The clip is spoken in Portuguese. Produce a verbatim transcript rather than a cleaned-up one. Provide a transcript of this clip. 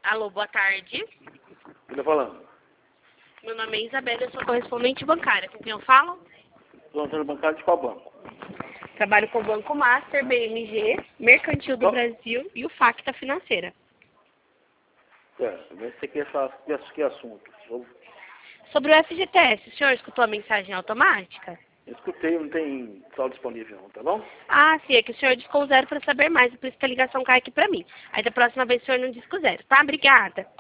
Alô, boa tarde. Quem tá falando? Meu nome é Isabela, eu sou correspondente bancária. Com quem eu falo? Plantão bancário de qual banco? Trabalho com o Banco Master, B M G, Mercantil do Qual? Brasil e o Facta Financeira. É, esse aqui é só que, que assunto. Eu, Sobre o F G T S, o senhor escutou a mensagem automática? eu escutei, não tem sal disponível não, tá bom? Ah, sim, é que o senhor discou zero para saber mais, por isso que a ligação cai aqui para mim. Aí da próxima vez o senhor não discou zero, tá? Obrigada.